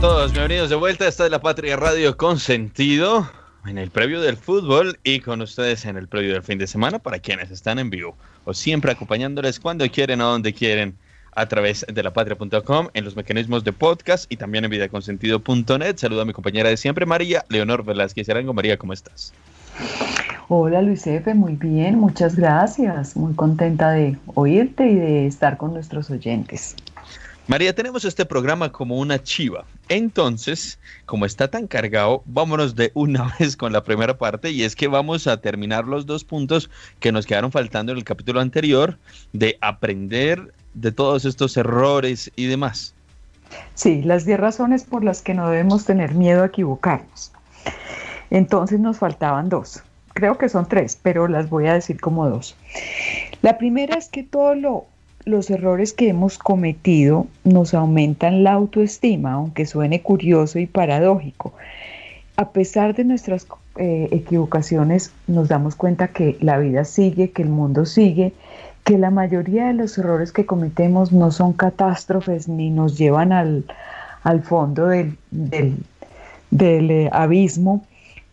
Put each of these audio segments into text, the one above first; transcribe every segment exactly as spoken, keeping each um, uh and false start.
todos, bienvenidos de vuelta. Esta es La Patria Radio con sentido en el previo del fútbol y con ustedes en el previo del fin de semana para quienes están en vivo o siempre acompañándoles cuando quieren o donde quieren a través de lapatria punto com, en los mecanismos de podcast y también en vidaconsentido punto net. Saludo a mi compañera de siempre, María Leonor Velázquez Arango. María, ¿cómo estás? Hola Luis Efe, muy bien, muchas gracias. Muy contenta de oírte y de estar con nuestros oyentes. María, tenemos este programa como una chiva. Entonces, como está tan cargado, vámonos de una vez con la primera parte, y es que vamos a terminar los dos puntos que nos quedaron faltando en el capítulo anterior, de aprender de todos estos errores y demás. Sí, las diez razones por las que no debemos tener miedo a equivocarnos. Entonces nos faltaban dos. Creo que son tres, pero las voy a decir como dos. La primera es que todo lo Los errores que hemos cometido nos aumentan la autoestima, aunque suene curioso y paradójico. A pesar de nuestras eh, equivocaciones, nos damos cuenta que la vida sigue, que el mundo sigue, que la mayoría de los errores que cometemos no son catástrofes ni nos llevan al, al fondo del, del, del eh, abismo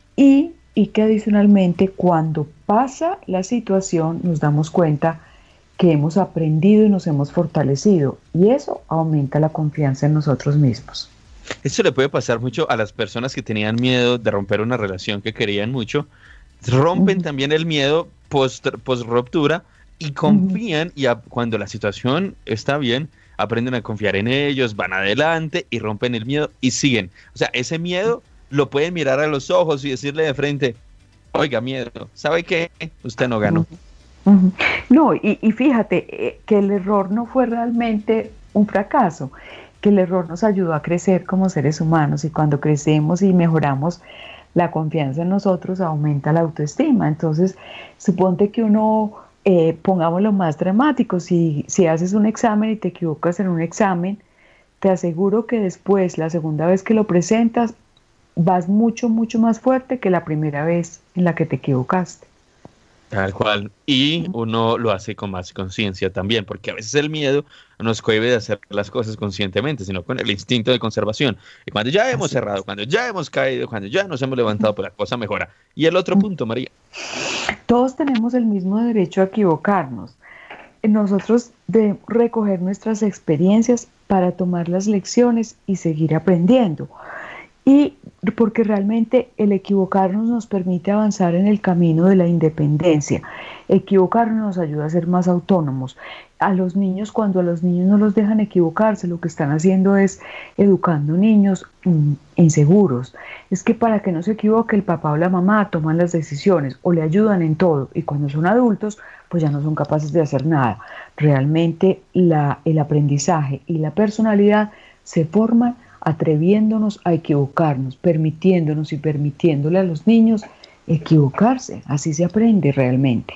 y, y que adicionalmente cuando pasa la situación nos damos cuenta que hemos aprendido y nos hemos fortalecido, y eso aumenta la confianza en nosotros mismos. Esto le puede pasar mucho a las personas que tenían miedo de romper una relación que querían mucho, rompen uh-huh. también el miedo post, post ruptura y confían, uh-huh. y a, cuando la situación está bien, aprenden a confiar en ellos, van adelante y rompen el miedo y siguen. O sea, ese miedo lo pueden mirar a los ojos y decirle de frente, oiga, miedo, ¿sabe qué? Usted no ganó. Uh-huh. Uh-huh. No, y, y fíjate eh, que el error no fue realmente un fracaso, que el error nos ayudó a crecer como seres humanos, y cuando crecemos y mejoramos la confianza en nosotros, aumenta la autoestima. Entonces, suponte que uno, eh, pongámoslo más dramático, si, si haces un examen y te equivocas en un examen, te aseguro que después, la segunda vez que lo presentas, vas mucho, mucho más fuerte que la primera vez en la que te equivocaste. Tal cual, y uno lo hace con más conciencia también, porque a veces el miedo nos cohíbe de hacer las cosas conscientemente, sino con el instinto de conservación. Y cuando ya hemos Así cerrado, es. cuando ya hemos caído, cuando ya nos hemos levantado, pues la cosa mejora. Y el otro punto, María. Todos tenemos el mismo derecho a equivocarnos. Nosotros debemos recoger nuestras experiencias para tomar las lecciones y seguir aprendiendo. Y porque realmente el equivocarnos nos permite avanzar en el camino de la independencia. Equivocarnos nos ayuda a ser más autónomos. A los niños, cuando a los niños no los dejan equivocarse, lo que están haciendo es educando niños mm, inseguros. Es que para que no se equivoque, el papá o la mamá toman las decisiones o le ayudan en todo, y cuando son adultos, pues ya no son capaces de hacer nada. Realmente la, el aprendizaje y la personalidad se forman atreviéndonos a equivocarnos, permitiéndonos y permitiéndole a los niños equivocarse. Así se aprende realmente.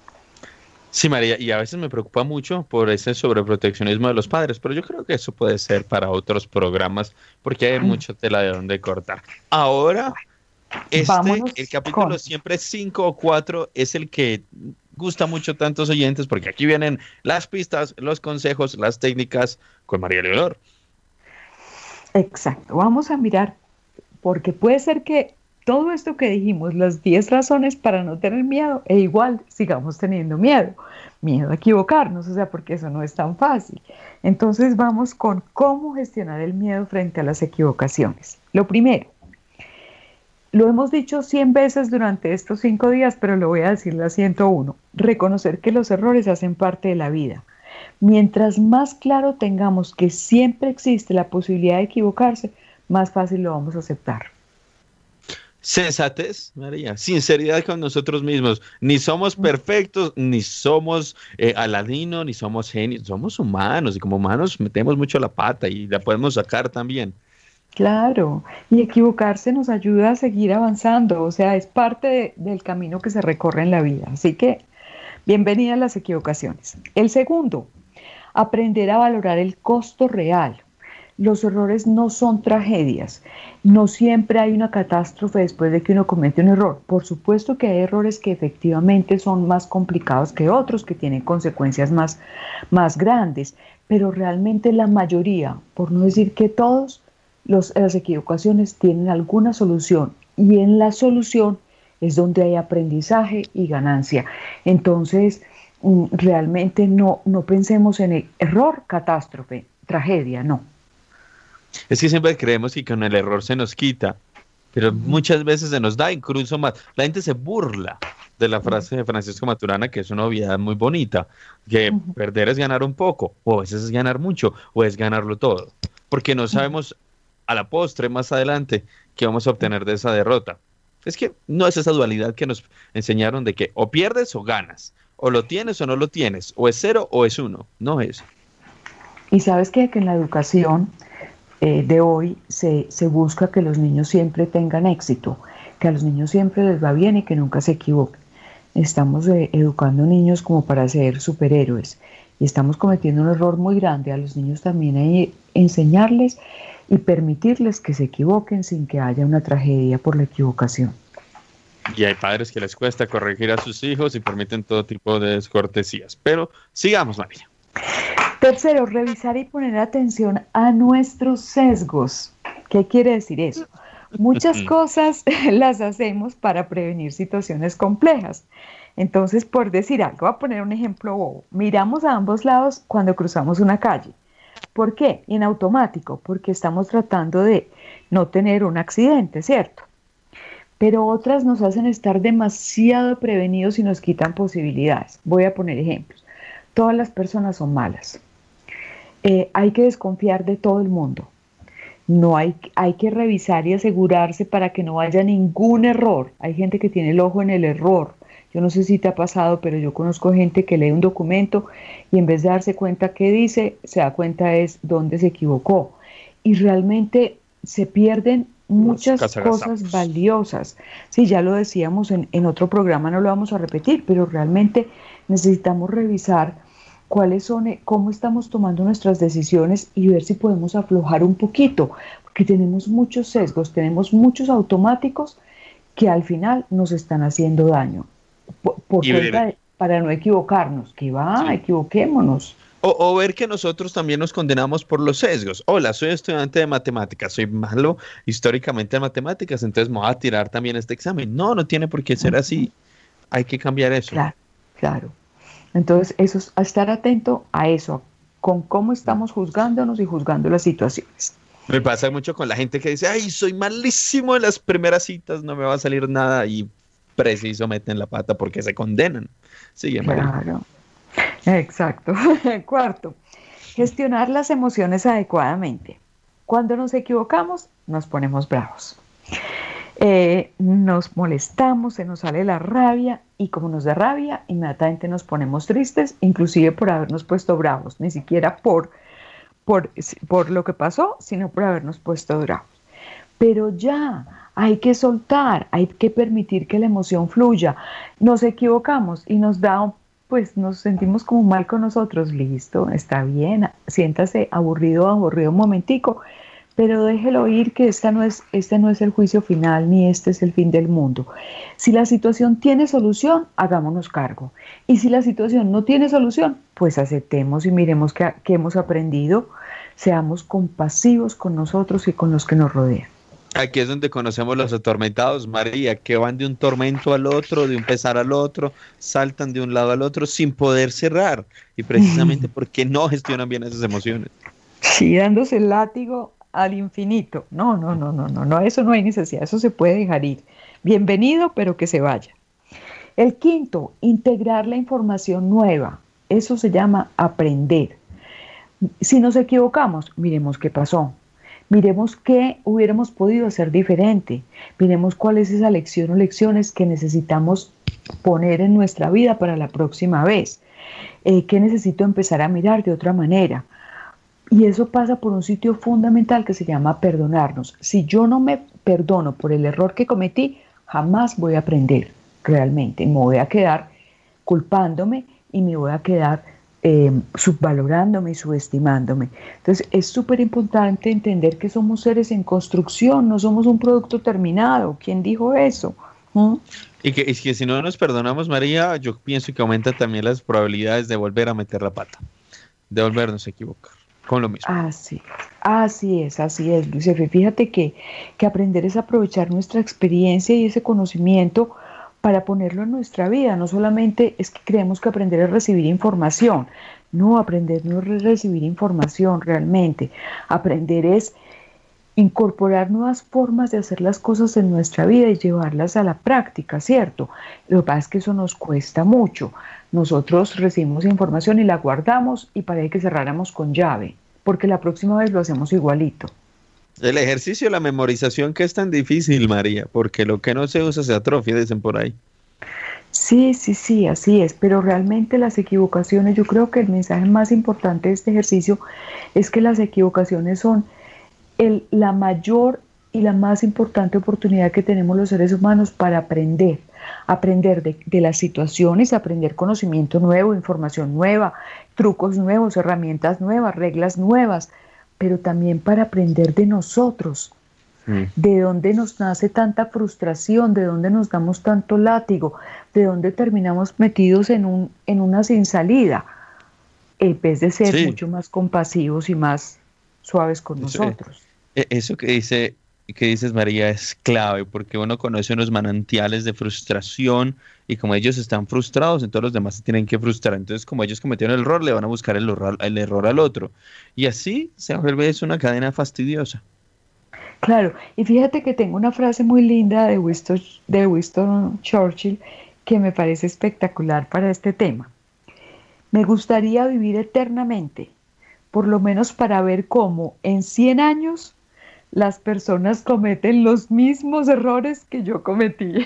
Sí, María, y a veces me preocupa mucho por ese sobreproteccionismo de los padres, pero yo creo que eso puede ser para otros programas, porque hay mucha tela de donde cortar. Ahora, este, Vámonos el capítulo con... siempre cinco o cuatro es el que gusta mucho a tantos oyentes, porque aquí vienen las pistas, los consejos, las técnicas con María Leonor. Exacto, vamos a mirar, porque puede ser que todo esto que dijimos, las diez razones para no tener miedo, e igual sigamos teniendo miedo, miedo a equivocarnos, o sea, porque eso no es tan fácil. Entonces vamos con cómo gestionar el miedo frente a las equivocaciones. Lo primero, lo hemos dicho cien veces durante estos cinco días, pero lo voy a decir la ciento uno, reconocer que los errores hacen parte de la vida. Mientras más claro tengamos que siempre existe la posibilidad de equivocarse, más fácil lo vamos a aceptar. Sensatez, María, sinceridad con nosotros mismos. Ni somos perfectos, ni somos eh, Aladino, ni somos genios. Somos humanos, y como humanos metemos mucho la pata y la podemos sacar también. Claro, y equivocarse nos ayuda a seguir avanzando, o sea, es parte de, del camino que se recorre en la vida. Así que, bienvenidas las equivocaciones. El segundo, aprender a valorar el costo real. Los errores no son tragedias, no siempre hay una catástrofe después de que uno comete un error. Por supuesto que hay errores que efectivamente son más complicados que otros, que tienen consecuencias más, más grandes, pero realmente la mayoría, por no decir que todos, Los, las equivocaciones tienen alguna solución y en la solución es donde hay aprendizaje y ganancia. Entonces, realmente no, no pensemos en el error, catástrofe, tragedia, no. Es que siempre creemos que con el error se nos quita, pero uh-huh. muchas veces se nos da incluso más. La gente se burla de la frase de Francisco Maturana, que es una obviedad muy bonita, que uh-huh. perder es ganar un poco, o a veces es ganar mucho, o es ganarlo todo, porque no sabemos a la postre, más adelante, qué vamos a obtener de esa derrota. Es que no es esa dualidad que nos enseñaron de que o pierdes o ganas, o lo tienes o no lo tienes, o es cero o es uno, no es. Y sabes qué? Que en la educación eh, de hoy se, se busca que los niños siempre tengan éxito, que a los niños siempre les va bien y que nunca se equivoquen. Estamos eh, educando niños como para ser superhéroes y estamos cometiendo un error muy grande. A los niños también hay que enseñarles y permitirles que se equivoquen sin que haya una tragedia por la equivocación. Y hay padres que les cuesta corregir a sus hijos y permiten todo tipo de descortesías. Pero sigamos, María. Tercero, revisar y poner atención a nuestros sesgos. ¿Qué quiere decir eso? Muchas cosas las hacemos para prevenir situaciones complejas. Entonces, por decir algo, voy a poner un ejemplo bobo. Miramos a ambos lados cuando cruzamos una calle. ¿Por qué? En automático, porque estamos tratando de no tener un accidente, ¿cierto? Pero otras nos hacen estar demasiado prevenidos y nos quitan posibilidades. Voy a poner ejemplos. Todas las personas son malas. Eh, hay que desconfiar de todo el mundo. No hay, hay que revisar y asegurarse para que no haya ningún error. Hay gente que tiene el ojo en el error. Yo no sé si te ha pasado, pero yo conozco gente que lee un documento y en vez de darse cuenta qué dice, se da cuenta es dónde se equivocó. Y realmente se pierden muchas cosas valiosas. Sí, ya lo decíamos en, en otro programa, no lo vamos a repetir, pero realmente necesitamos revisar cuáles son, cómo estamos tomando nuestras decisiones y ver si podemos aflojar un poquito, porque tenemos muchos sesgos, tenemos muchos automáticos que al final nos están haciendo daño. Por, por cuenta de, para no equivocarnos, que va, sí. equivoquémonos. O, o ver que nosotros también nos condenamos por los sesgos. Hola, soy estudiante de matemáticas, soy malo históricamente en matemáticas, entonces me voy a tirar también este examen. No, no tiene por qué ser así. Hay que cambiar eso. Claro, claro. Entonces, eso es estar atento a eso, con cómo estamos juzgándonos y juzgando las situaciones. Me pasa mucho con la gente que dice, ay, soy malísimo en las primeras citas, no me va a salir nada, y preciso meten la pata porque se condenan. Sigue, María. Claro, exacto. Cuarto, gestionar las emociones adecuadamente. Cuando nos equivocamos, nos ponemos bravos. Eh, nos molestamos, se nos sale la rabia y como nos da rabia, inmediatamente nos ponemos tristes, inclusive por habernos puesto bravos, ni siquiera por, por, por lo que pasó, sino por habernos puesto bravos. Pero ya, hay que soltar, hay que permitir que la emoción fluya. Nos equivocamos y nos da, pues nos sentimos como mal con nosotros, listo, está bien, siéntase aburrido, aburrido un momentico, pero déjelo ir que esta no es, este no es el juicio final ni este es el fin del mundo. Si la situación tiene solución, hagámonos cargo. Y si la situación no tiene solución, pues aceptemos y miremos qué, qué hemos aprendido. Seamos compasivos con nosotros y con los que nos rodean. Aquí es donde conocemos los atormentados, María, que van de un tormento al otro, de un pesar al otro, saltan de un lado al otro sin poder cerrar. Y precisamente porque no gestionan bien esas emociones. Sí, dándose el látigo al infinito. No, no, no, no, no, no, eso no hay necesidad, eso se puede dejar ir. Bienvenido, pero que se vaya. El quinto, integrar la información nueva. Eso se llama aprender. Si nos equivocamos, miremos qué pasó. Miremos qué hubiéramos podido hacer diferente. Miremos cuál es esa lección o lecciones que necesitamos poner en nuestra vida para la próxima vez. Eh, ¿Qué necesito empezar a mirar de otra manera? Y eso pasa por un sitio fundamental que se llama perdonarnos. Si yo no me perdono por el error que cometí, jamás voy a aprender realmente. Me voy a quedar culpándome y me voy a quedar eh, subvalorándome y subestimándome. Entonces es súper importante entender que somos seres en construcción, no somos un producto terminado. ¿Quién dijo eso? ¿Mm? Y que, y que si no nos perdonamos, María, yo pienso que aumenta también las probabilidades de volver a meter la pata, de volvernos a equivocar. con lo mismo. Así, así es, así es, Luis Efe. Fíjate que, que aprender es aprovechar nuestra experiencia y ese conocimiento para ponerlo en nuestra vida. No solamente es que creemos que aprender es recibir información. No, aprender no es recibir información realmente. Aprender es incorporar nuevas formas de hacer las cosas en nuestra vida y llevarlas a la práctica, ¿cierto? Lo que pasa es que eso nos cuesta mucho. Nosotros recibimos información y la guardamos y parece que cerráramos con llave, porque la próxima vez lo hacemos igualito. El ejercicio de la memorización que es tan difícil, María, porque lo que no se usa se atrofia, dicen por ahí. Sí, sí, sí, así es, pero realmente las equivocaciones, yo creo que el mensaje más importante de este ejercicio es que las equivocaciones son el, la mayor y la más importante oportunidad que tenemos los seres humanos para aprender, aprender de, de las situaciones, aprender conocimiento nuevo, información nueva, trucos nuevos, herramientas nuevas, reglas nuevas, pero también para aprender de nosotros. De dónde nos nace tanta frustración, de dónde nos damos tanto látigo, de dónde terminamos metidos en, un, en una sin salida, en vez de ser sí. mucho más compasivos y más suaves con eso, nosotros. Eso que dice, que dices, María, es clave, porque uno conoce unos manantiales de frustración y como ellos están frustrados, entonces los demás se tienen que frustrar. Entonces, como ellos cometieron el error, le van a buscar el error, el error al otro. Y así se vuelve eso una cadena fastidiosa. Claro, y fíjate que tengo una frase muy linda de Winston, de Winston Churchill que me parece espectacular para este tema. Me gustaría vivir eternamente, por lo menos para ver cómo en cien años las personas cometen los mismos errores que yo cometí.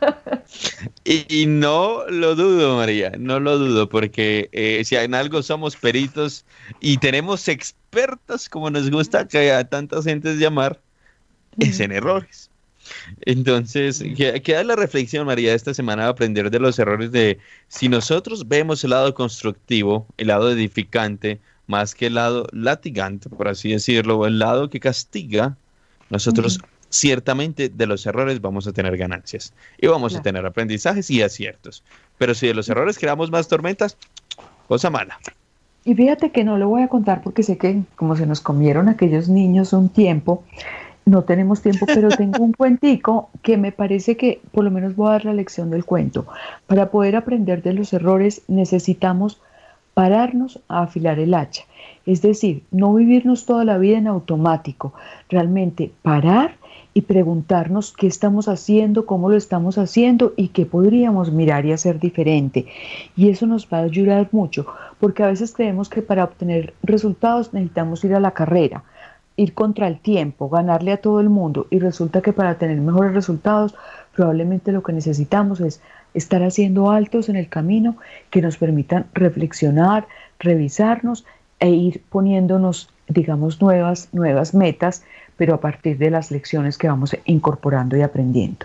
Y, y no lo dudo, María, no lo dudo, porque eh, si en algo somos peritos y tenemos expertas, como nos gusta que a tantas gentes llamar, es en errores. Entonces, queda la reflexión, María, de esta semana de aprender de los errores de si nosotros vemos el lado constructivo, el lado edificante, más que el lado latigante, por así decirlo, o el lado que castiga, nosotros uh-huh. ciertamente de los errores vamos a tener ganancias y vamos claro. a tener aprendizajes y aciertos. Pero si de los errores creamos más tormentas, cosa mala. Y fíjate que no lo voy a contar porque sé que como se nos comieron aquellos niños un tiempo, no tenemos tiempo, pero tengo un cuentico que me parece que por lo menos voy a dar la lección del cuento. Para poder aprender de los errores necesitamos pararnos a afilar el hacha. Es decir, no vivirnos toda la vida en automático. Realmente parar y preguntarnos qué estamos haciendo, cómo lo estamos haciendo y qué podríamos mirar y hacer diferente. Y eso nos va a ayudar mucho, porque a veces creemos que para obtener resultados necesitamos ir a la carrera, ir contra el tiempo, ganarle a todo el mundo, y resulta que para tener mejores resultados probablemente lo que necesitamos es estar haciendo altos en el camino que nos permitan reflexionar, revisarnos e ir poniéndonos, digamos, nuevas, nuevas metas, pero a partir de las lecciones que vamos incorporando y aprendiendo.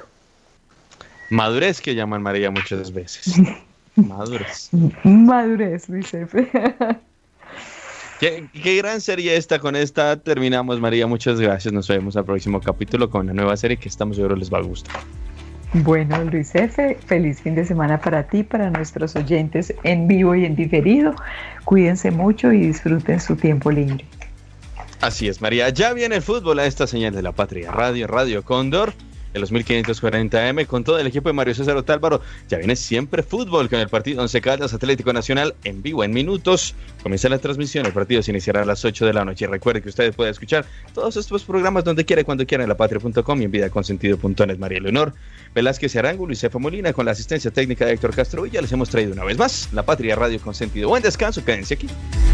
Madurez que llaman, María, muchas veces. Madurez. Madurez, Luis Efe. Qué, qué gran serie esta, con esta terminamos, María, muchas gracias, nos vemos al próximo capítulo con una nueva serie que estamos seguros les va a gustar. Bueno, Luis Efe, feliz fin de semana para ti, para nuestros oyentes en vivo y en diferido, cuídense mucho y disfruten su tiempo libre. Así es, María, ya viene el fútbol a esta señal de la Patria Radio, Radio Cóndor, de los mil quinientos cuarenta eme, con todo el equipo de Mario César Otálvaro. Ya viene siempre fútbol con el partido Once Caldas Atlético Nacional en vivo en minutos. Comienza la transmisión, el partido se iniciará a las ocho de la noche. Y recuerde que ustedes pueden escuchar todos estos programas donde quiera y cuando quiera en la patria punto com y en vidaconsentido punto net. María Leonor Velázquez Arango, Luis Efe Molina, con la asistencia técnica de Héctor Castro Villa, les hemos traído una vez más La Patria Radio Consentido. Buen descanso, quédense aquí.